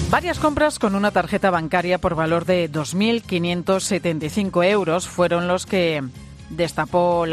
Varias compras con una tarjeta bancaria por valor de 2.575 euros fueron los que destaparon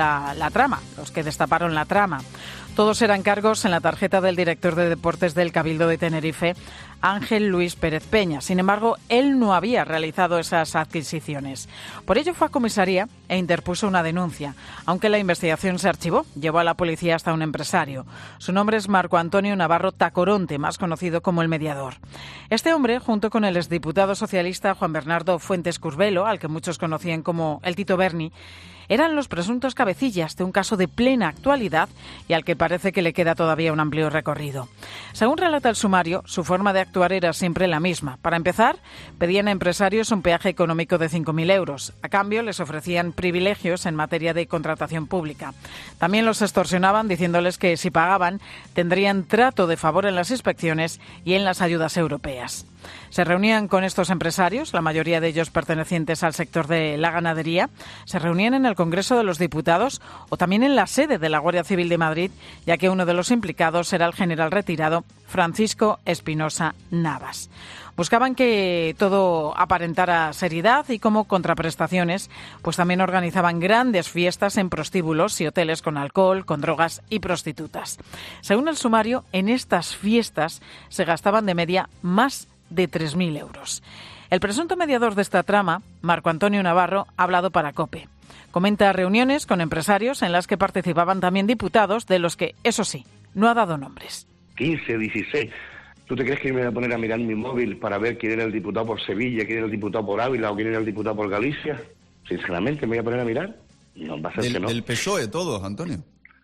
la trama. Todos eran cargos en la tarjeta del director de deportes del Cabildo de Tenerife, Ángel Luis Pérez Peña. Sin embargo, él no había realizado esas adquisiciones. Por ello fue a comisaría e interpuso una denuncia. Aunque la investigación se archivó, llevó a la policía hasta un empresario. Su nombre es Marco Antonio Navarro Tacoronte, más conocido como el Mediador. Este hombre, junto con el exdiputado socialista Juan Bernardo Fuentes Curbelo, al que muchos conocían como el Tito Berni, eran los presuntos cabecillas de un caso de plena actualidad y al que parece que le queda todavía un amplio recorrido. Según relata el sumario, su forma de actuar era siempre la misma. Para empezar, pedían a empresarios un peaje económico de 5.000 euros. A cambio, les ofrecían privilegios en materia de contratación pública. También los extorsionaban diciéndoles que si pagaban, tendrían trato de favor en las inspecciones y en las ayudas europeas. Se reunían con estos empresarios, la mayoría de ellos pertenecientes al sector de la ganadería, se reunían en el Congreso de los Diputados o también en la sede de la Guardia Civil de Madrid, ya que uno de los implicados era el general retirado Francisco Espinosa Navas. Buscaban que todo aparentara seriedad y como contraprestaciones, pues también organizaban grandes fiestas en prostíbulos y hoteles con alcohol, con drogas y prostitutas. Según el sumario, en estas fiestas se gastaban de media más de 3.000 euros. El presunto mediador de esta trama, Marco Antonio Navarro, ha hablado para COPE. Comenta reuniones con empresarios en las que participaban también diputados, de los que, eso sí, no ha dado nombres. 15, 16. ¿Tú te crees que me voy a poner a mirar mi móvil para ver quién era el diputado por Sevilla, quién era el diputado por Ávila o quién era el diputado por Galicia? Sinceramente, ¿me voy a poner a mirar? No, va a ser que no. Del PSOE todos, Antonio.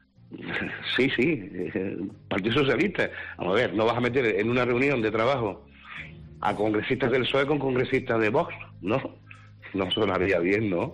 Sí, Partido Socialista. Vamos a ver, no vas a meter en una reunión de trabajo a congresistas del PSOE con congresistas de Vox, ¿no? No sonaría bien, ¿no?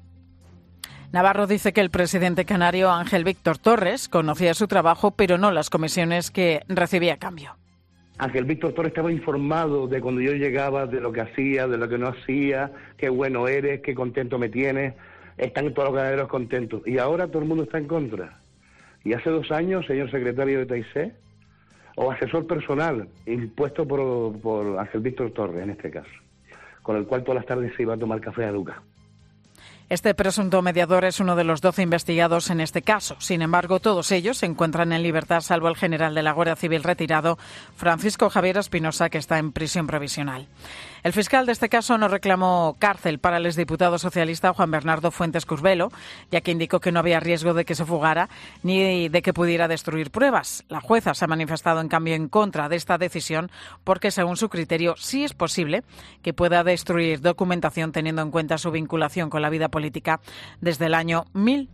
Navarro dice que el presidente canario Ángel Víctor Torres conocía su trabajo, pero no las comisiones que recibía a cambio. Ángel Víctor Torres estaba informado de cuando yo llegaba, de lo que hacía, de lo que no hacía, qué bueno eres, qué contento me tienes. Están todos los ganaderos contentos. Y ahora todo el mundo está en contra. Y hace 2 años, señor secretario de TAIC, o asesor personal, impuesto por Ángel Víctor Torres, en este caso, con el cual todas las tardes se iba a tomar café a Luca. Este presunto mediador es uno de los 12 investigados en este caso. Sin embargo, todos ellos se encuentran en libertad, salvo el general de la Guardia Civil retirado, Francisco Javier Espinosa, que está en prisión provisional. El fiscal de este caso no reclamó cárcel para el exdiputado socialista Juan Bernardo Fuentes Curbelo, ya que indicó que no había riesgo de que se fugara ni de que pudiera destruir pruebas. La jueza se ha manifestado, en cambio, en contra de esta decisión porque, según su criterio, sí es posible que pueda destruir documentación teniendo en cuenta su vinculación con la vida política desde el año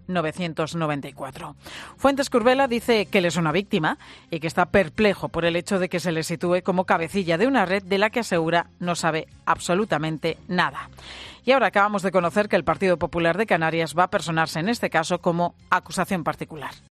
1994. Fuentes Curbelo dice que él es una víctima y que está perplejo por el hecho de que se le sitúe como cabecilla de una red de la que asegura no sabe absolutamente nada. Y ahora acabamos de conocer que el Partido Popular de Canarias va a personarse en este caso como acusación particular.